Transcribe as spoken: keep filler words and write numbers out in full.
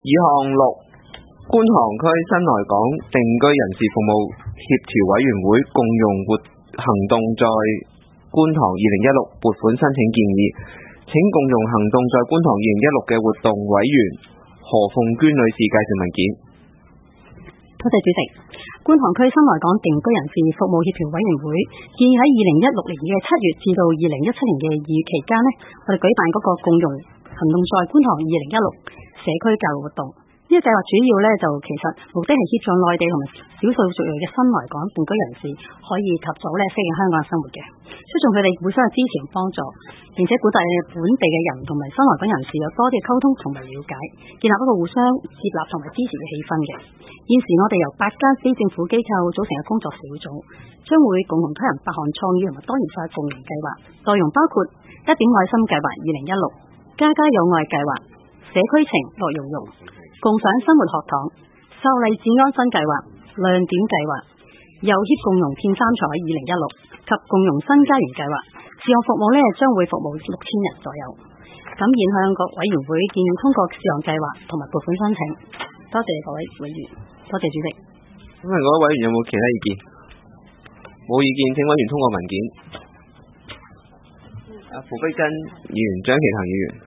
以項六，觀塘區新來港定居人士服務協調委員會共融活行動在觀塘二零一六撥款申請建議，請共融行動在觀塘二零一六嘅活動委員何鳳娟女士介紹文件。 多謝主席。觀塘區新來港定居人士服務協調委員會建議喺二零一六年嘅七月至到二零一七年嘅二月期間呢，我哋舉辦嗰個共融行動在觀塘二零一六社區教育活動。呢、這個計劃主要咧就其實目的係協助內地同埋少數族裔嘅新來港定居人士可以及早咧適應香港嘅生活嘅，促進佢哋互相嘅支持同幫助，並且鼓勵本地嘅人同埋新來港人士有多啲溝通同埋了解，建立一個互相接納同埋支持嘅氣氛嘅。現時我哋由八間非政府機構組成嘅工作小組，將會共同推行八項創意同埋多元化共融計劃，內容包括一點愛心計劃二零一六、家家有愛計劃、社區情樂融融、共享生活學堂、秀麗治安新計劃、亮點計劃、遊協共融騙三彩二零一六及共融新家園計劃。事項服務呢將會服務六千人左右。咁現向各委員會建議通過事項計劃同埋撥款申請。多謝各位委員，多謝主席。 咁各位委員有冇其他意見？冇意見，請委員通過文件。阿傅碧珍議員、張其騰議員。